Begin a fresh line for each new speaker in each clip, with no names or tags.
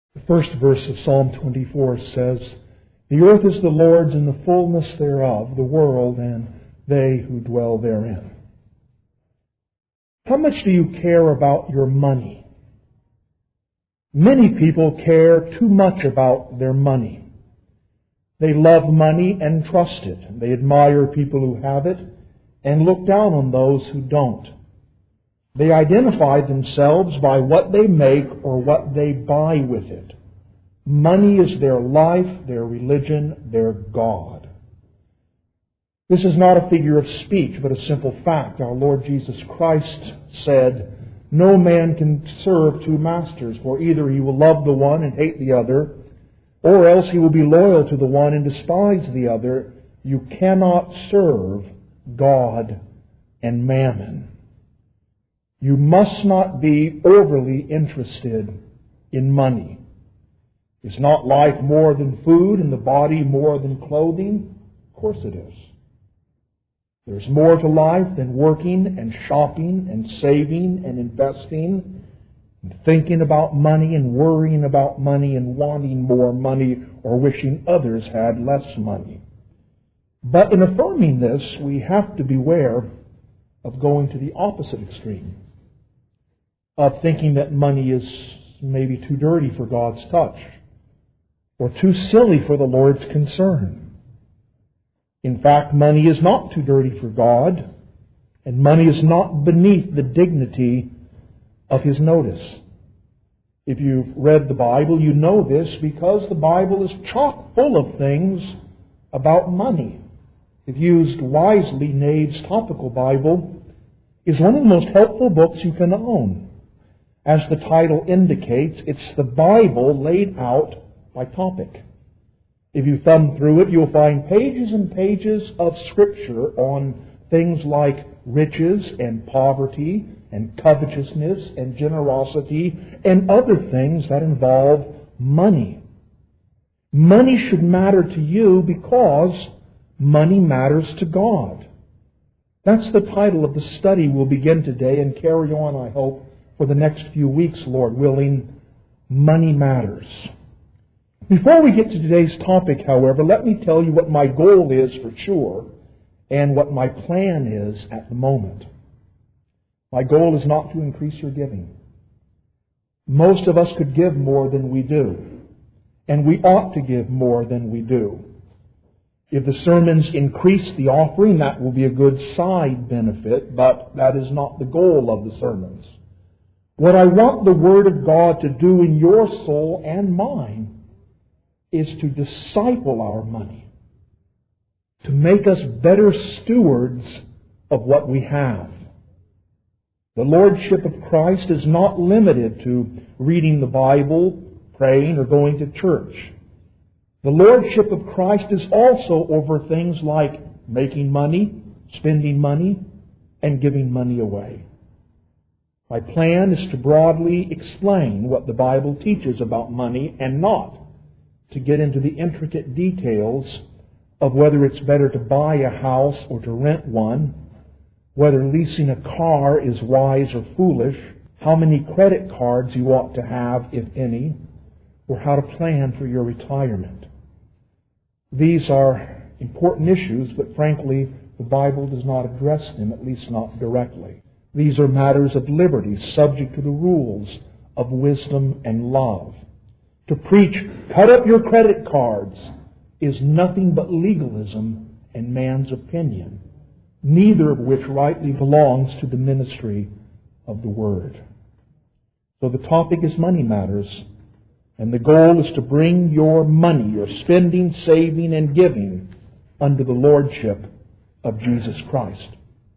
The first verse of Psalm 24 says, "The earth is the Lord's and the fullness thereof, the world and they who dwell therein." How much do you care about your money? Many people care too much about their money. They love money and trust it. They admire people who have it and look down on those who don't. They identify themselves by what they make or what they buy with it. Money is their life, their religion, their God. This is not a figure of speech, but a simple fact. Our Lord Jesus Christ said, "No man can serve two masters, for either he will love the one and hate the other, or else he will be loyal to the one and despise the other. You cannot serve God and mammon." You must not be overly interested in money. Is not life more than food and the body more than clothing? Of course it is. There's more to life than working and shopping and saving and investing and thinking about money and worrying about money and wanting more money or wishing others had less money. But in affirming this, we have to beware of going to the opposite extreme, of thinking that money is maybe too dirty for God's touch or too silly for the Lord's concern. In fact, money is not too dirty for God, and money is not beneath the dignity of His notice. If you've read the Bible, you know this because the Bible is chock full of things about money. If used wisely, Nade's Topical Bible is one of the most helpful books you can own. As the title indicates, it's the Bible laid out by topic. If you thumb through it, you'll find pages and pages of Scripture on things like riches and poverty and covetousness and generosity and other things that involve money. Money should matter to you because money matters to God. That's the title of the study we'll begin today and carry on, I hope, for the next few weeks, Lord willing. Money matters. Before we get to today's topic, however, let me tell you what my goal is for sure and what my plan is at the moment. My goal is not to increase your giving. Most of us could give more than we do, and we ought to give more than we do. If the sermons increase the offering, that will be a good side benefit, but that is not the goal of the sermons. What I want the Word of God to do in your soul and mine is to disciple our money, to make us better stewards of what we have. The Lordship of Christ is not limited to reading the Bible, praying, or going to church. The Lordship of Christ is also over things like making money, spending money, and giving money away. My plan is to broadly explain what the Bible teaches about money and not to get into the intricate details of whether it's better to buy a house or to rent one, whether leasing a car is wise or foolish, how many credit cards you ought to have, if any, or how to plan for your retirement. These are important issues, but frankly, the Bible does not address them, at least not directly. These are matters of liberty, subject to the rules of wisdom and love. To preach, cut up your credit cards, is nothing but legalism and man's opinion, neither of which rightly belongs to the ministry of the Word. So the topic is money matters, and the goal is to bring your money, your spending, saving, and giving under the Lordship of Jesus Christ.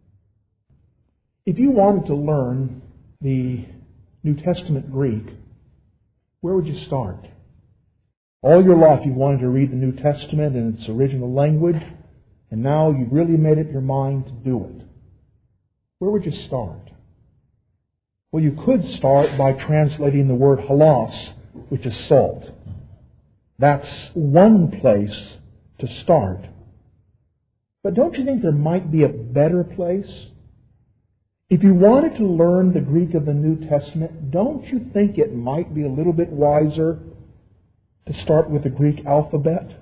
If you wanted to learn the New Testament Greek, where would you start? All your life you wanted to read the New Testament in its original language, and now you've really made up your mind to do it. Where would you start? Well, you could start by translating the word halos, which is salt. That's one place to start. But don't you think there might be a better place? If you wanted to learn the Greek of the New Testament, don't you think it might be a little bit wiser to start with the Greek alphabet?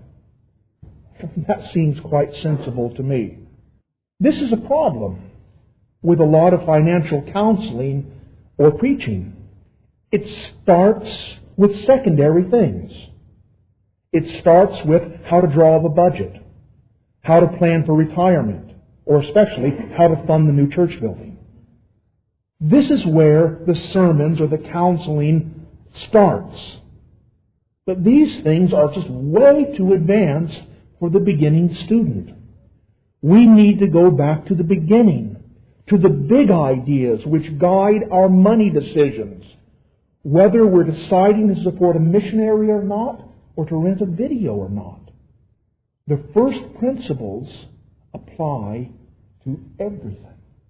That seems quite sensible to me. This is a problem with a lot of financial counseling or preaching. It starts with secondary things. It starts with how to draw up a budget, how to plan for retirement, or especially how to fund the new church building. This is where the sermons or the counseling starts. But these things are just way too advanced for the beginning student. We need to go back to the beginning, to the big ideas which guide our money decisions, whether we're deciding to support a missionary or not, or to rent a video or not. The first principles apply to everything.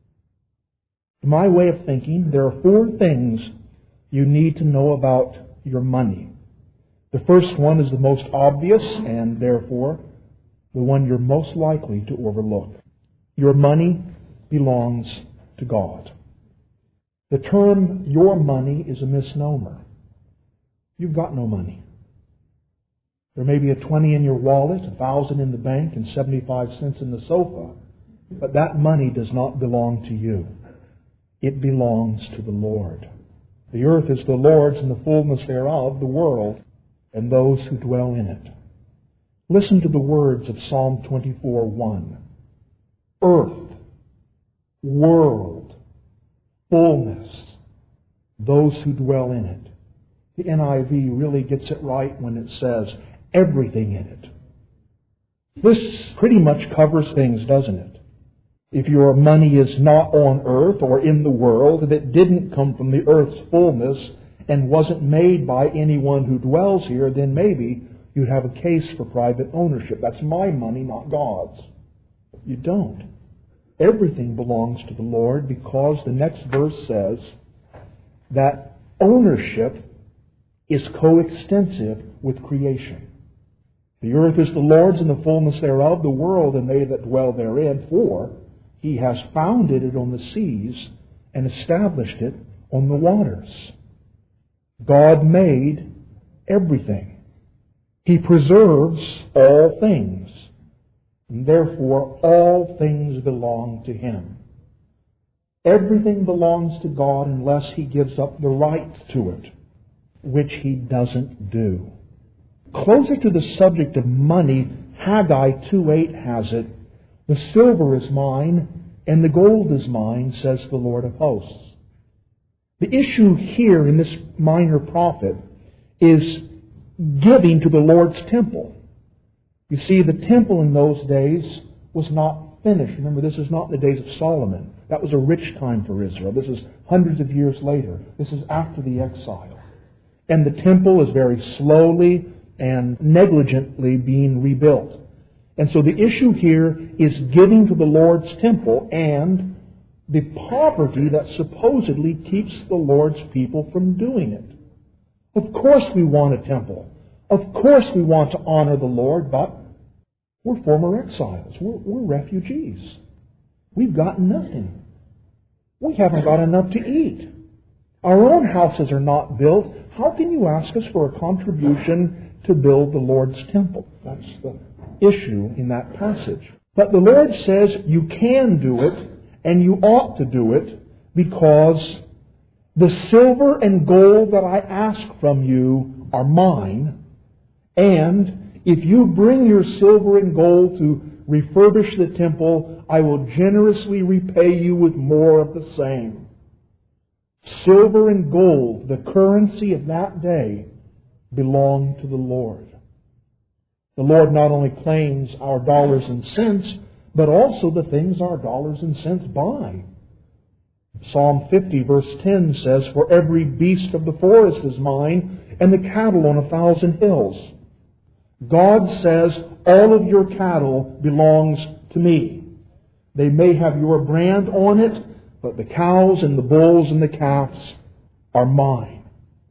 In my way of thinking, there are 4 things you need to know about your money. The first one is the most obvious and therefore the one you're most likely to overlook. Your money belongs to God. The term your money is a misnomer. You've got no money. There may be a 20 in your wallet, 1,000 in the bank, and 75 cents in the sofa, but that money does not belong to you. It belongs to the Lord. The earth is the Lord's and the fullness thereof, the world, and those who dwell in it. Listen to the words of Psalm 24:1. Earth, world, fullness, those who dwell in it. The NIV really gets it right when it says everything in it. This pretty much covers things, doesn't it? If your money is not on earth or in the world, if it didn't come from the earth's fullness and wasn't made by anyone who dwells here, then maybe you'd have a case for private ownership. That's my money, not God's. You don't. Everything belongs to the Lord because the next verse says that ownership is coextensive with creation. The earth is the Lord's and the fullness thereof, the world and they that dwell therein, for He has founded it on the seas and established it on the waters. God made everything. He preserves all things. And therefore, all things belong to Him. Everything belongs to God unless He gives up the right to it, which He doesn't do. Closer to the subject of money, Haggai 2:8 has it, the silver is mine and the gold is mine, says the Lord of hosts. The issue here in this minor prophet is giving to the Lord's temple. You see, the temple in those days was not finished. Remember, this is not the days of Solomon. That was a rich time for Israel. This is hundreds of years later. This is after the exile. And the temple is very slowly and negligently being rebuilt. And so the issue here is giving to the Lord's temple and the poverty that supposedly keeps the Lord's people from doing it. Of course we want a temple. Of course we want to honor the Lord, but we're former exiles. We're refugees. We've got nothing. We haven't got enough to eat. Our own houses are not built. How can you ask us for a contribution to build the Lord's temple? That's the issue in that passage. But the Lord says you can do it, and you ought to do it, because the silver and gold that I ask from you are mine, and if you bring your silver and gold to refurbish the temple, I will generously repay you with more of the same. Silver and gold, the currency of that day, belong to the Lord. The Lord not only claims our dollars and cents, but also the things our dollars and cents buy. Psalm 50 verse 10 says, "For every beast of the forest is mine, and the cattle on 1,000 hills." God says, all of your cattle belongs to me. They may have your brand on it, but the cows and the bulls and the calves are mine.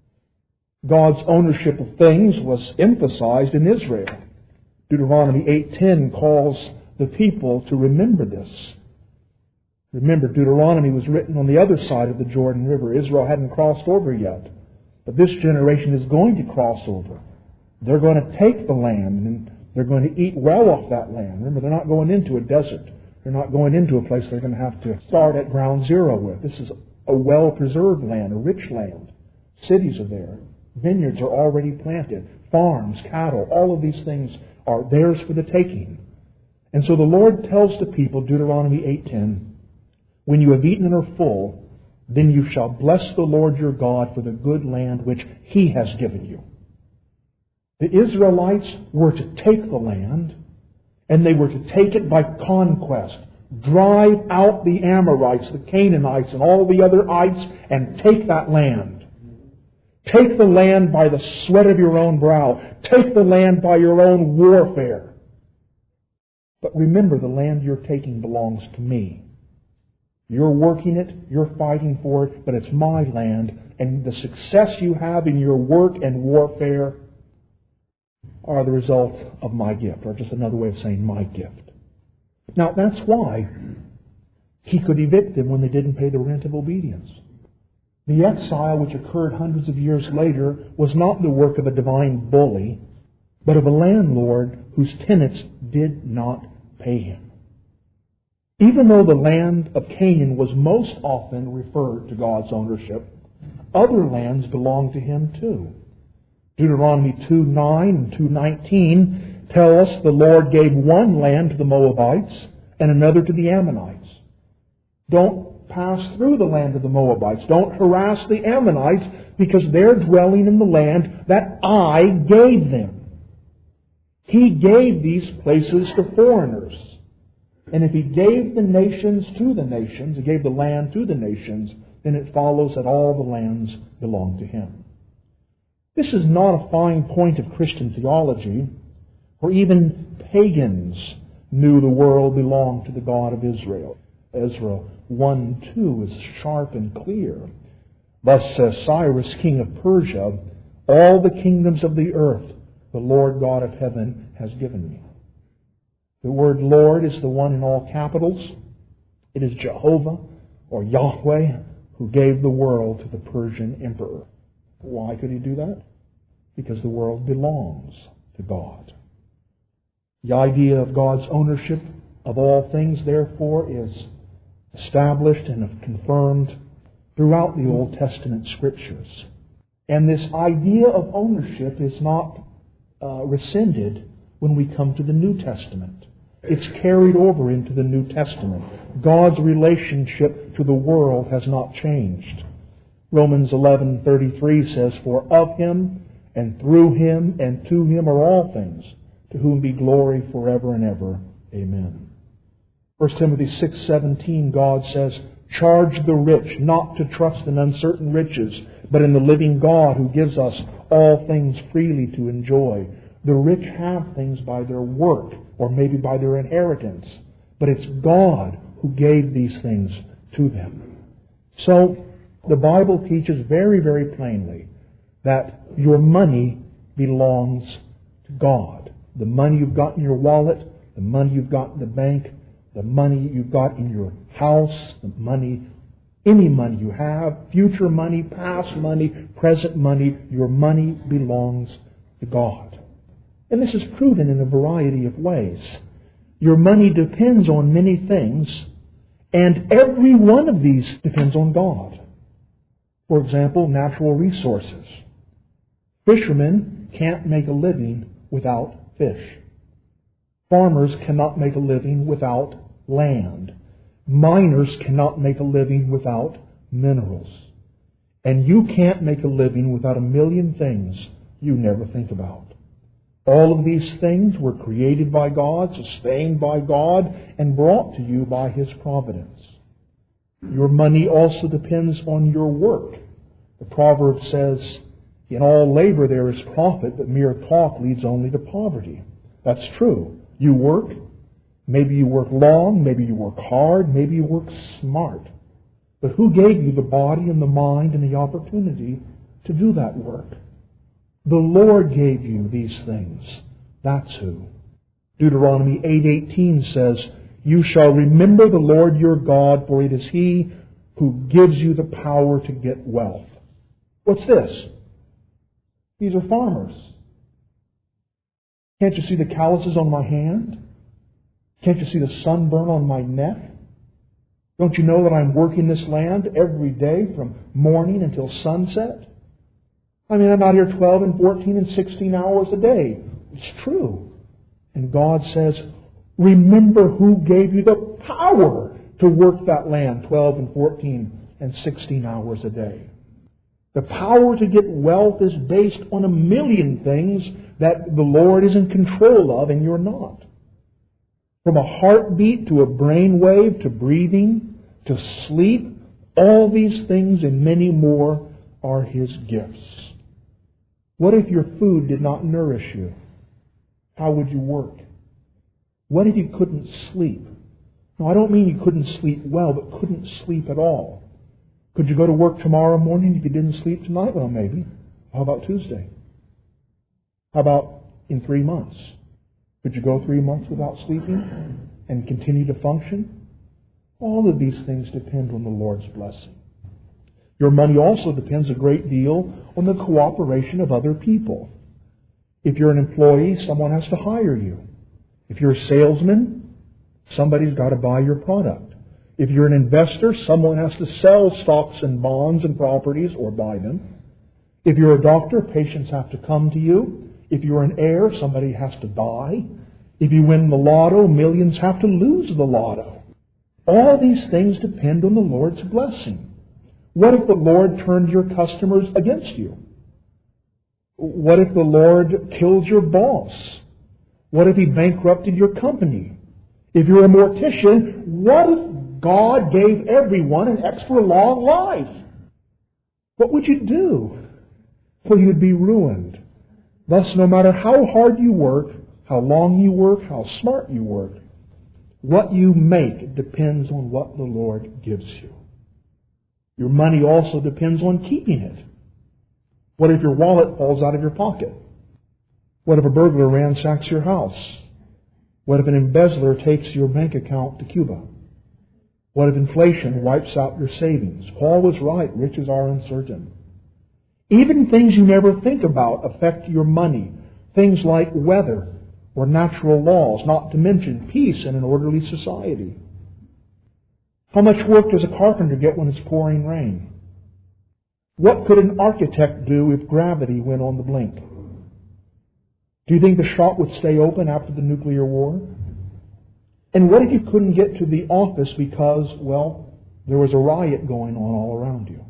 God's ownership of things was emphasized in Israel. Deuteronomy 8:10 calls the people to remember this. Remember, Deuteronomy was written on the other side of the Jordan River. Israel hadn't crossed over yet. But this generation is going to cross over. They're going to take the land and they're going to eat well off that land. Remember, they're not going into a desert. They're not going into a place they're going to have to start at ground zero with. This is a well-preserved land, a rich land. Cities are there. Vineyards are already planted. Farms, cattle, all of these things are theirs for the taking. And so the Lord tells the people, Deuteronomy 8:10, when you have eaten and are full, then you shall bless the Lord your God for the good land which He has given you. The Israelites were to take the land, and they were to take it by conquest. Drive out the Amorites, the Canaanites, and all the other ites, and take that land. Take the land by the sweat of your own brow. Take the land by your own warfare. But remember, the land you're taking belongs to me. You're working it, you're fighting for it, but it's my land, and the success you have in your work and warfare are the result of my gift, or just another way of saying my gift. Now, that's why He could evict them when they didn't pay the rent of obedience. The exile, which occurred hundreds of years later, was not the work of a divine bully, but of a landlord whose tenants did not pay him. Even though the land of Canaan was most often referred to God's ownership, other lands belonged to Him too. Deuteronomy 2:9 and 2:19 tell us the Lord gave one land to the Moabites and another to the Ammonites. Don't pass through the land of the Moabites. Don't harass the Ammonites because they're dwelling in the land that I gave them. He gave these places to foreigners. And if He gave the nations to the nations, He gave the land to the nations, then it follows that all the lands belong to Him. This is not a fine point of Christian theology, for even pagans knew the world belonged to the God of Israel. Ezra 1:2 is sharp and clear. Thus says Cyrus, king of Persia, all the kingdoms of the earth the Lord God of heaven has given me. The word Lord is the one in all capitals. It is Jehovah or Yahweh who gave the world to the Persian emperor. Why could He do that? Because the world belongs to God. The idea of God's ownership of all things, therefore, is established and confirmed throughout the Old Testament Scriptures. And this idea of ownership is not rescinded when we come to the New Testament. It's carried over into the New Testament. God's relationship to the world has not changed. Romans 11:33 says, for of Him, and through Him, and to Him are all things, to whom be glory forever and ever. Amen. 1 Timothy 6:17, God says, charge the rich not to trust in uncertain riches, but in the living God who gives us all things freely to enjoy. The rich have things by their work, or maybe by their inheritance, but it's God who gave these things to them. So, the Bible teaches very, very plainly that your money belongs to God. The money you've got in your wallet, the money you've got in the bank, the money you've got in your house, the money, any money you have, future money, past money, present money, your money belongs to God. And this is proven in a variety of ways. Your money depends on many things, and every one of these depends on God. For example, natural resources. Fishermen can't make a living without fish. Farmers cannot make a living without land. Miners cannot make a living without minerals. And you can't make a living without a million things you never think about. All of these things were created by God, sustained by God, and brought to you by His providence. Your money also depends on your work. The proverb says, in all labor there is profit, but mere talk leads only to poverty. That's true. You work. Maybe you work long. Maybe you work hard. Maybe you work smart. But who gave you the body and the mind and the opportunity to do that work? The Lord gave you these things. That's who. Deuteronomy 8:18 says, you shall remember the Lord your God, for it is He who gives you the power to get wealth. What's this? These are farmers. Can't you see the calluses on my hand? Can't you see the sunburn on my neck? Don't you know that I'm working this land every day from morning until sunset? I mean, I'm out here 12 and 14 and 16 hours a day. It's true. And God says, remember who gave you the power to work that land 12 and 14 and 16 hours a day. The power to get wealth is based on a million things that the Lord is in control of and you're not. From a heartbeat to a brain wave to breathing to sleep, all these things and many more are His gifts. What if your food did not nourish you? How would you work? What if you couldn't sleep? No, I don't mean you couldn't sleep well, but couldn't sleep at all. Could you go to work tomorrow morning if you didn't sleep tonight? Well, maybe. How about Tuesday? How about in 3 months? Could you go 3 months without sleeping and continue to function? All of these things depend on the Lord's blessing. Your money also depends a great deal on the cooperation of other people. If you're an employee, someone has to hire you. If you're a salesman, somebody's got to buy your product. If you're an investor, someone has to sell stocks and bonds and properties or buy them. If you're a doctor, patients have to come to you. If you're an heir, somebody has to die. If you win the lotto, millions have to lose the lotto. All these things depend on the Lord's blessing. What if the Lord turned your customers against you? What if the Lord killed your boss? What if He bankrupted your company? If you're a mortician, what if God gave everyone an extra long life? What would you do? Well, you'd be ruined. Thus, no matter how hard you work, how long you work, how smart you work, what you make depends on what the Lord gives you. Your money also depends on keeping it. What if your wallet falls out of your pocket? What if a burglar ransacks your house? What if an embezzler takes your bank account to Cuba? What if inflation wipes out your savings? Paul was right, riches are uncertain. Even things you never think about affect your money. Things like weather or natural laws, not to mention peace in an orderly society. How much work does a carpenter get when it's pouring rain? What could an architect do if gravity went on the blink? Do you think the shop would stay open after the nuclear war? And what if you couldn't get to the office because, well, there was a riot going on all around you?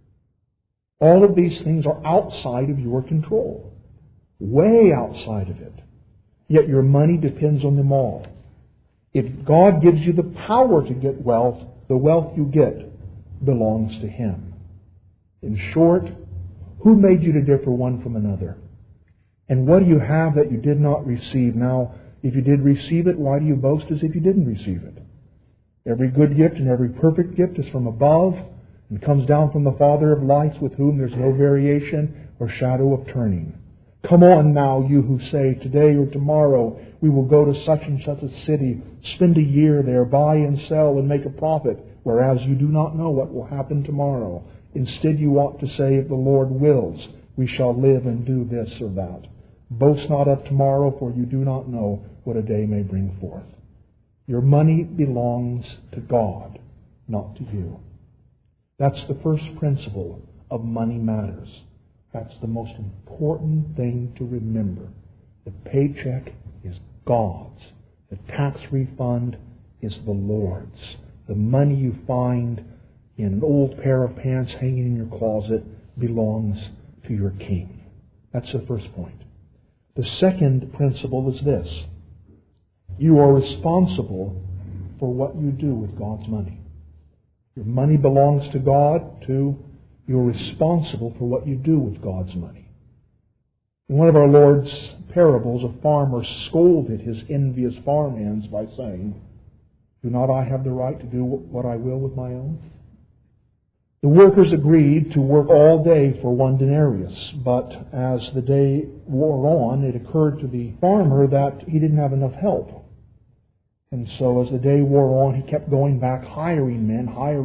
All of these things are outside of your control. Way outside of it. Yet your money depends on them all. If God gives you the power to get wealth, the wealth you get belongs to Him. In short, who made you to differ one from another? And what do you have that you did not receive? Now, if you did receive it, why do you boast as if you didn't receive it? Every good gift and every perfect gift is from above and comes down from the Father of lights, with whom there's no variation or shadow of turning. Come on now, you who say, today or tomorrow we will go to such and such a city, spend a year there, buy and sell and make a profit, whereas you do not know what will happen tomorrow. Instead you ought to say, if the Lord wills, we shall live and do this or that. Boast not of tomorrow, for you do not know what a day may bring forth. Your money belongs to God, not to you. That's the first principle of money matters. That's the most important thing to remember. The paycheck is God's. The tax refund is the Lord's. The money you find in an old pair of pants hanging in your closet belongs to your King. That's the first point. The second principle is this. You are responsible for what you do with God's money. Your money belongs to God. Two, you're responsible for what you do with God's money. In one of our Lord's parables, a farmer scolded his envious farmhands by saying, do not I have the right to do what I will with my own? The workers agreed to work all day for 1 denarius, but as the day wore on, it occurred to the farmer that he didn't have enough help. And so as the day wore on, he kept going back, hiring men,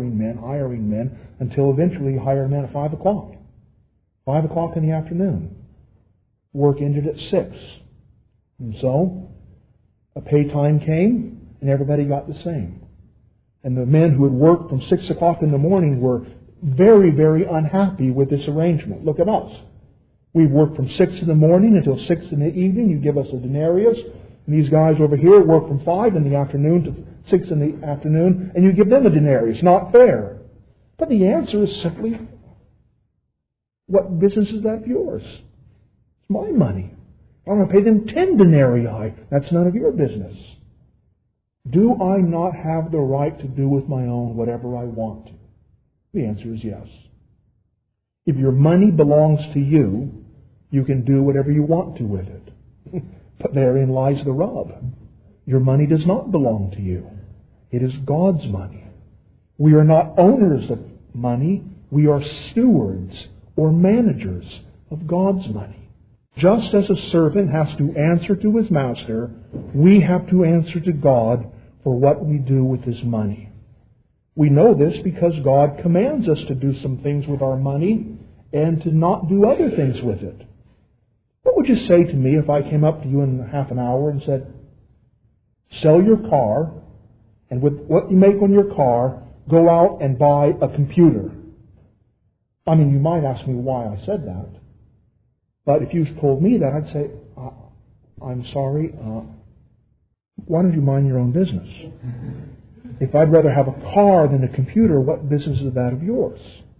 until eventually he hired men at 5 o'clock. 5 o'clock in the afternoon. Work ended at 6. And so, a pay time came, and everybody got the same. And the men who had worked from 6 o'clock in the morning were very, very unhappy with this arrangement. Look at us. We work from 6 in the morning until 6 in the evening. You give us a denarius. And these guys over here work from 5 in the afternoon to 6 in the afternoon, and you give them a denarius. Not fair. But the answer is simply, what business is that of yours? It's my money. I'm going to pay them 10 denarii. That's none of your business. Do I not have the right to do with my own whatever I want to? The answer is yes. If your money belongs to you, you can do whatever you want to with it. But therein lies the rub. Your money does not belong to you. It is God's money. We are not owners of money. We are stewards or managers of God's money. Just as a servant has to answer to his master, we have to answer to God for what we do with his money. We know this because God commands us to do some things with our money and to not do other things with it. What would you say to me if I came up to you in half an hour and said, sell your car, and with what you make on your car, go out and buy a computer? I mean, you might ask me why I said that. But if you told me that, I'd say, I'm sorry, why don't you mind your own business? If I'd rather have a car than a computer, what business is that of yours?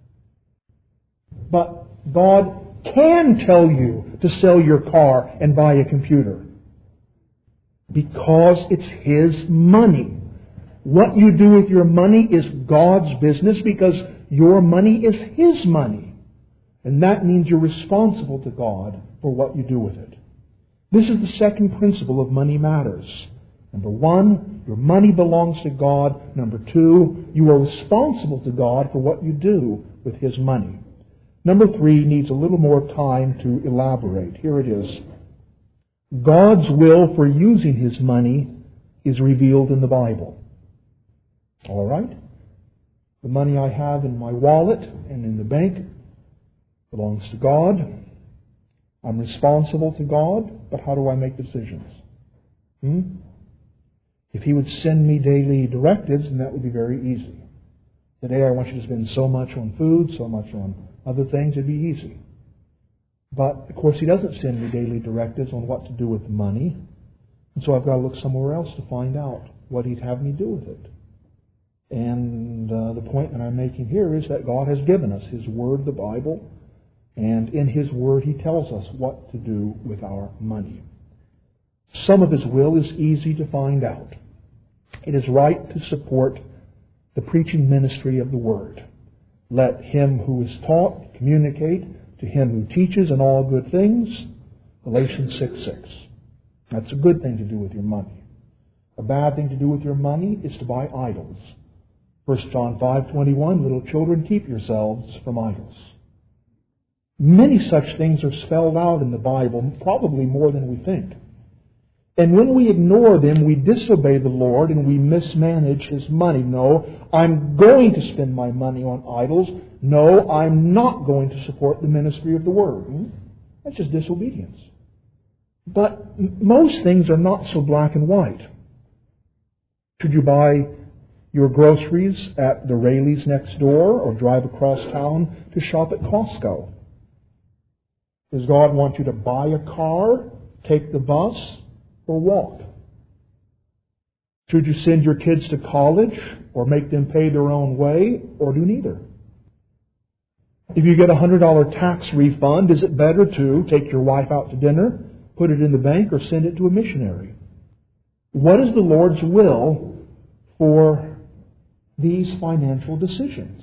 But God can tell you to sell your car and buy a computer because it's His money. What you do with your money is God's business because your money is His money. And that means you're responsible to God for what you do with it. This is the second principle of money matters. Number one, your money belongs to God. Number two, you are responsible to God for what you do with His money. Number three needs a little more time to elaborate. Here it is. God's will for using His money is revealed in the Bible. All right? The money I have in my wallet and in the bank belongs to God. I'm responsible to God, but how do I make decisions? If He would send me daily directives, then that would be very easy. Today I want you to spend so much on food, so much on other things, it'd be easy. But, of course, He doesn't send me daily directives on what to do with the money. And so I've got to look somewhere else to find out what He'd have me do with it. And the point that I'm making here is that God has given us His Word, the Bible, and in His Word He tells us what to do with our money. Some of His will is easy to find out. It is right to support the preaching ministry of the Word. Let him who is taught communicate to him who teaches in all good things. Galatians 6:6. That's a good thing to do with your money. A bad thing to do with your money is to buy idols. 1 John 5:21, little children, keep yourselves from idols. Many such things are spelled out in the Bible, probably more than we think. And when we ignore them, we disobey the Lord and we mismanage His money. No, I'm going to spend my money on idols. No, I'm not going to support the ministry of the Word. That's just disobedience. But most things are not so black and white. Should you buy your groceries at the Rayleigh's next door or drive across town to shop at Costco? Does God want you to buy a car, take the bus, or walk? Should you send your kids to college or make them pay their own way, or do neither? If you get a $100 tax refund, is it better to take your wife out to dinner, put it in the bank, or send it to a missionary? What is the Lord's will for these financial decisions?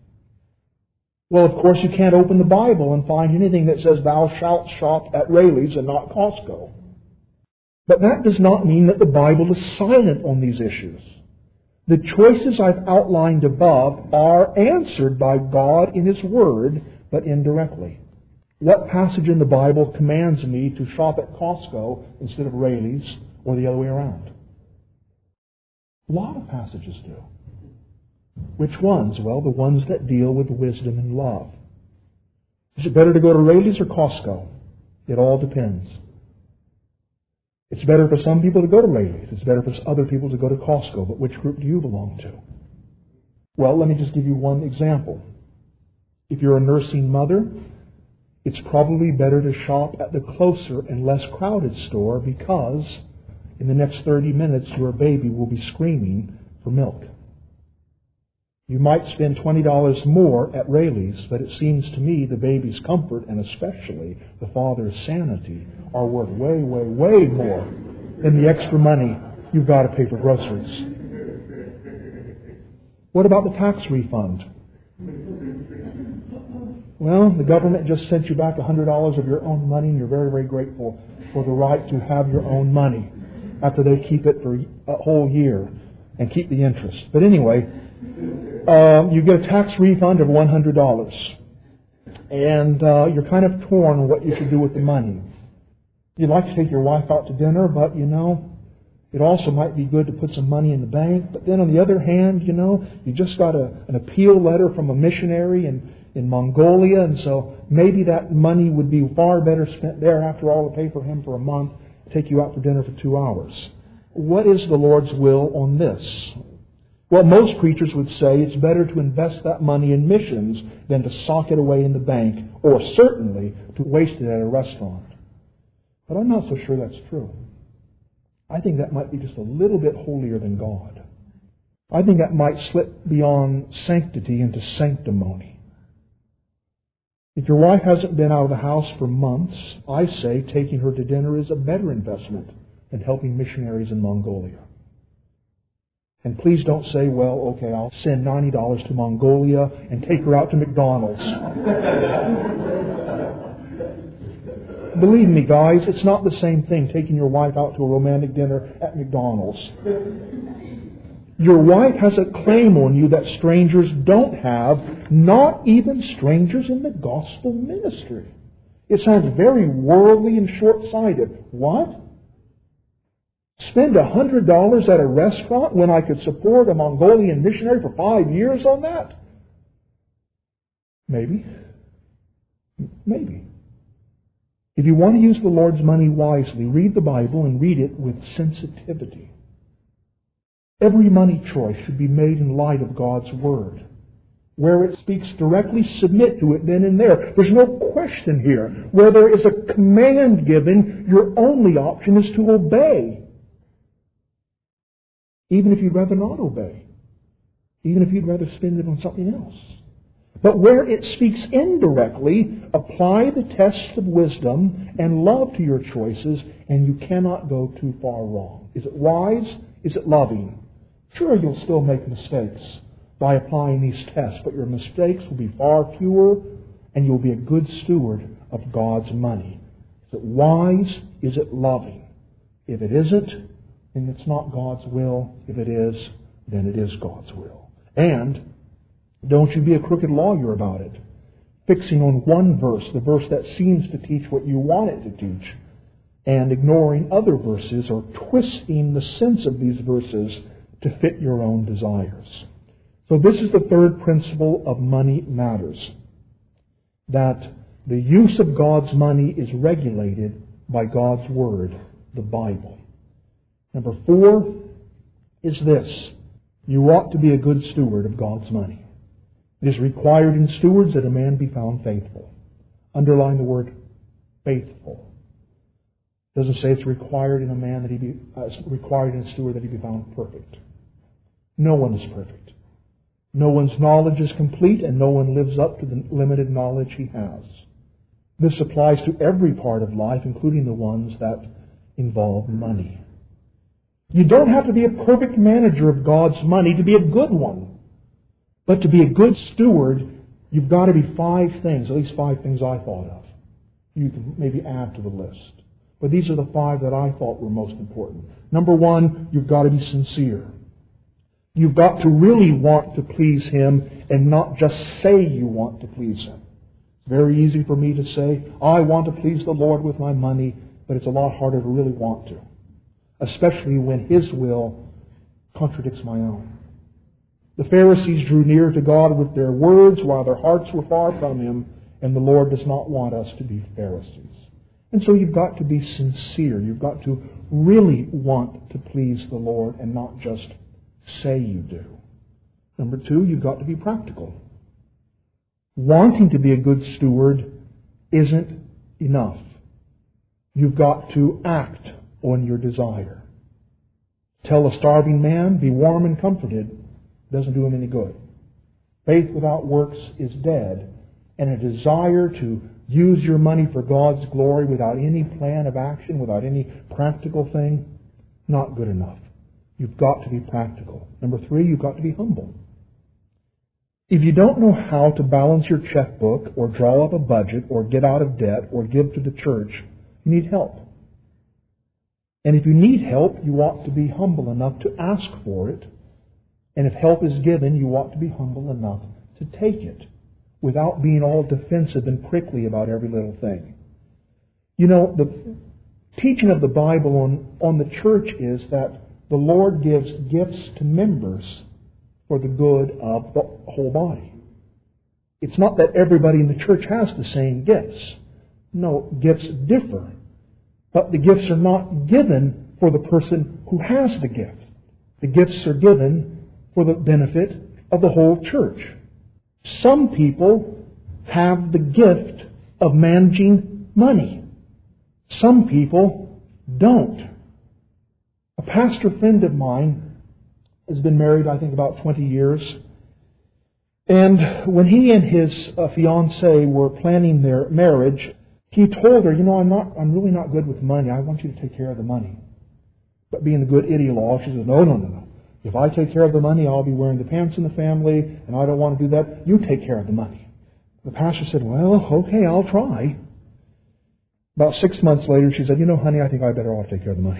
Well, of course, you can't open the Bible and find anything that says thou shalt shop at Rayleigh's and not Costco. But that does not mean that the Bible is silent on these issues. The choices I've outlined above are answered by God in His Word, but indirectly. What passage in the Bible commands me to shop at Costco instead of Rayleigh's, or the other way around? A lot of passages do. Which ones? Well, the ones that deal with wisdom and love. Is it better to go to Rayleigh's or Costco? It all depends. It's better for some people to go to Raley's. It's better for other people to go to Costco. But which group do you belong to? Well, let me just give you one example. If you're a nursing mother, it's probably better to shop at the closer and less crowded store because in the next 30 minutes your baby will be screaming for milk. You might spend $20 more at Raley's, but it seems to me the baby's comfort and especially the father's sanity are worth way, way, way more than the extra money you've got to pay for groceries. What about the tax refund? Well, the government just sent you back $100 of your own money, and you're very, very grateful for the right to have your own money after they keep it for a whole year and keep the interest. But anyway, you get a tax refund of $100, and you're kind of torn on what you should do with the money. You'd like to take your wife out to dinner, but it also might be good to put some money in the bank. But then on the other hand, you just got an appeal letter from a missionary in Mongolia, and so maybe that money would be far better spent there after all to pay for him for a month, take you out for dinner for 2 hours. What is the Lord's will on this? Well, most preachers would say it's better to invest that money in missions than to sock it away in the bank, or certainly to waste it at a restaurant. But I'm not so sure that's true. I think that might be just a little bit holier than God. I think that might slip beyond sanctity into sanctimony. If your wife hasn't been out of the house for months, I say taking her to dinner is a better investment than helping missionaries in Mongolia. And please don't say, well, okay, I'll send $90 to Mongolia and take her out to McDonald's. Believe me, guys, it's not the same thing taking your wife out to a romantic dinner at McDonald's. Your wife has a claim on you that strangers don't have, not even strangers in the gospel ministry. It sounds very worldly and short-sighted. What? Spend $100 at a restaurant when I could support a Mongolian missionary for 5 years on that? Maybe. Maybe. If you want to use the Lord's money wisely, read the Bible and read it with sensitivity. Every money choice should be made in light of God's Word. Where it speaks directly, submit to it then and there. There's no question here. Where there is a command given, your only option is to obey. Even if you'd rather not obey. Even if you'd rather spend it on something else. But where it speaks indirectly, apply the test of wisdom and love to your choices, and you cannot go too far wrong. Is it wise? Is it loving? Sure, you'll still make mistakes by applying these tests, but your mistakes will be far fewer, and you'll be a good steward of God's money. Is it wise? Is it loving? If it isn't, then it's not God's will. If it is, then it is God's will. And don't you be a crooked lawyer about it, fixing on one verse, the verse that seems to teach what you want it to teach, and ignoring other verses or twisting the sense of these verses to fit your own desires. So this is the third principle of money matters, that the use of God's money is regulated by God's Word, the Bible. Number 4 is this: you ought to be a good steward of God's money. It is required in stewards that a man be found faithful. Underline the word faithful. It doesn't say it's required in a man that he be required in a steward that he be found perfect. No one is perfect. No one's knowledge is complete, and no one lives up to the limited knowledge he has. This applies to every part of life, including the ones that involve money. You don't have to be a perfect manager of God's money to be a good one. But to be a good steward, you've got to be 5 things, at least 5 things I thought of. You can maybe add to the list. But these are the 5 that I thought were most important. Number 1, you've got to be sincere. You've got to really want to please Him and not just say you want to please Him. It's very easy for me to say, I want to please the Lord with my money, but it's a lot harder to really want to. Especially when His will contradicts my own. The Pharisees drew near to God with their words while their hearts were far from Him, and the Lord does not want us to be Pharisees. And so you've got to be sincere. You've got to really want to please the Lord and not just say you do. Number two, you've got to be practical. Wanting to be a good steward isn't enough. You've got to act on your desire. Tell a starving man, be warm and comforted, doesn't do him any good. Faith without works is dead, and a desire to use your money for God's glory without any plan of action, without any practical thing, not good enough. You've got to be practical. Number three, you've got to be humble. If you don't know how to balance your checkbook or draw up a budget or get out of debt or give to the church, you need help. And if you need help, you ought to be humble enough to ask for it. And if help is given, you ought to be humble enough to take it without being all defensive and prickly about every little thing. You know, the teaching of the Bible on the church is that the Lord gives gifts to members for the good of the whole body. It's not that everybody in the church has the same gifts. No, gifts differ. But the gifts are not given for the person who has the gift. The gifts are given for the benefit of the whole church. Some people have the gift of managing money. Some people don't. A pastor friend of mine has been married, I think, about 20 years. And when he and his fiancée were planning their marriage, he told her, I'm really not good with money. I want you to take care of the money. But being a good ideologue, she says, no. If I take care of the money, I'll be wearing the pants in the family, and I don't want to do that. You take care of the money. The pastor said, well, okay, I'll try. About 6 months later, she said, honey, I think I better ought to take care of the money.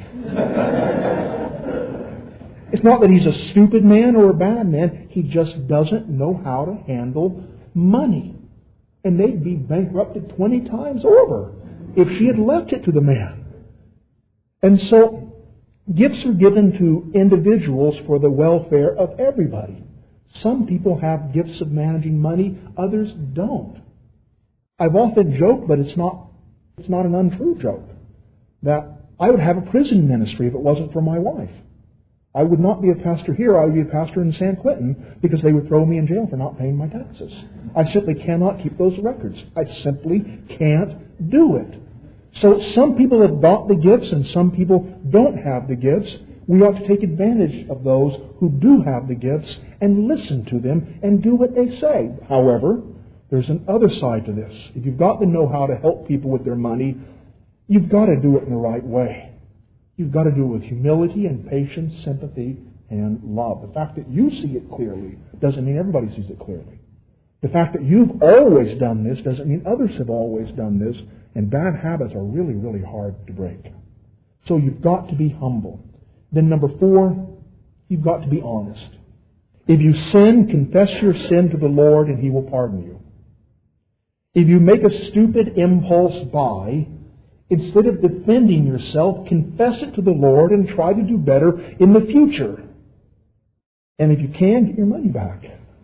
It's not that he's a stupid man or a bad man. He just doesn't know how to handle money. And they'd be bankrupted 20 times over if she had left it to the man. And so, gifts are given to individuals for the welfare of everybody. Some people have gifts of managing money, others don't. I've often joked, but it's not an untrue joke, that I would have a prison ministry if it wasn't for my wife. I would not be a pastor here, I would be a pastor in San Quentin, because they would throw me in jail for not paying my taxes. I simply cannot keep those records. I simply can't do it. So some people have got the gifts and some people don't have the gifts. We ought to take advantage of those who do have the gifts and listen to them and do what they say. However, there's an other side to this. If you've got to know how to help people with their money, you've got to do it in the right way. You've got to do it with humility and patience, sympathy, and love. The fact that you see it clearly doesn't mean everybody sees it clearly. The fact that you've always done this doesn't mean others have always done this, and bad habits are really, really hard to break. So you've got to be humble. Then number 4, you've got to be honest. If you sin, confess your sin to the Lord and He will pardon you. If you make a stupid impulse buy, instead of defending yourself, confess it to the Lord and try to do better in the future. And if you can, get your money back.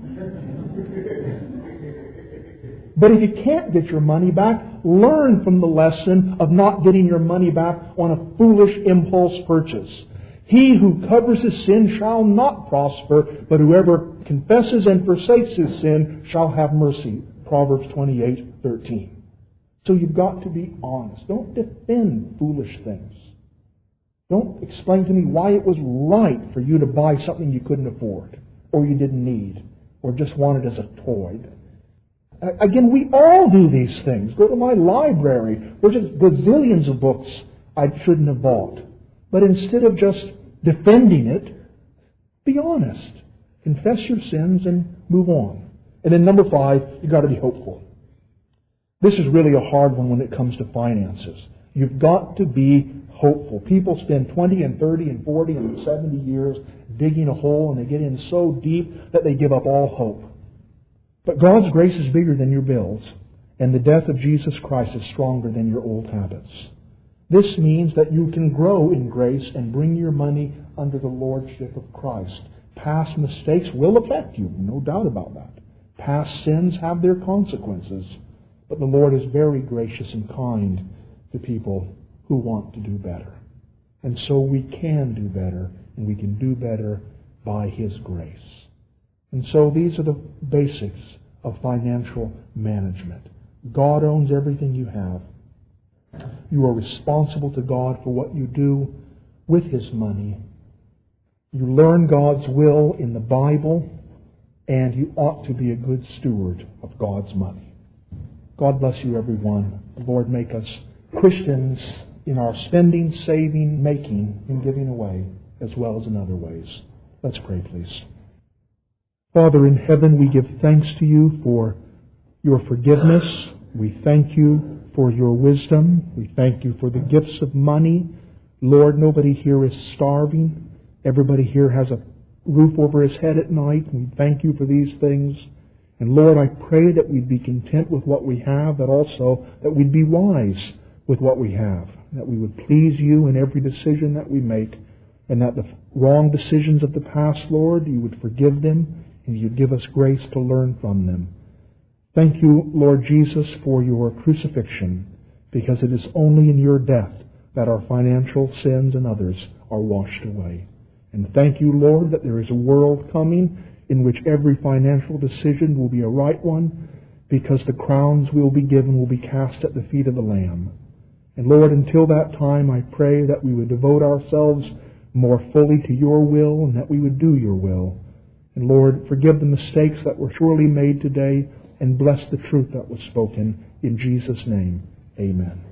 But if you can't get your money back, learn from the lesson of not getting your money back on a foolish impulse purchase. He who covers his sin shall not prosper, but whoever confesses and forsakes his sin shall have mercy. Proverbs 28:13. So you've got to be honest. Don't defend foolish things. Don't explain to me why it was right for you to buy something you couldn't afford, or you didn't need, or just wanted as a toy. Again, we all do these things. Go to my library. There's just gazillions of books I shouldn't have bought. But instead of just defending it, be honest. Confess your sins and move on. And then number 5, you've got to be hopeful. This is really a hard one when it comes to finances. You've got to be hopeful. People spend 20 and 30 and 40 and 70 years digging a hole, and they get in so deep that they give up all hope. But God's grace is bigger than your bills, and the death of Jesus Christ is stronger than your old habits. This means that you can grow in grace and bring your money under the lordship of Christ. Past mistakes will affect you, no doubt about that. Past sins have their consequences, but the Lord is very gracious and kind to people who want to do better. And so we can do better, and we can do better by His grace. And so these are the basics of financial management. God owns everything you have. You are responsible to God for what you do with His money. You learn God's will in the Bible, and you ought to be a good steward of God's money. God bless you, everyone. The Lord make us Christians in our spending, saving, making, and giving away, as well as in other ways. Let's pray, please. Father in heaven, we give thanks to you for your forgiveness. We thank you for your wisdom. We thank you for the gifts of money. Lord, nobody here is starving. Everybody here has a roof over his head at night. We thank you for these things. And Lord, I pray that we'd be content with what we have, but also that we'd be wise with what we have, that we would please you in every decision that we make, and that the wrong decisions of the past, Lord, you would forgive them, and you'd give us grace to learn from them. Thank you, Lord Jesus, for your crucifixion, because it is only in your death that our financial sins and others are washed away. And thank you, Lord, that there is a world coming in which every financial decision will be a right one, because the crowns will be given will be cast at the feet of the Lamb. And Lord, until that time, I pray that we would devote ourselves more fully to your will, and that we would do your will. And Lord, forgive the mistakes that were surely made today, and bless the truth that was spoken. In Jesus' name, amen.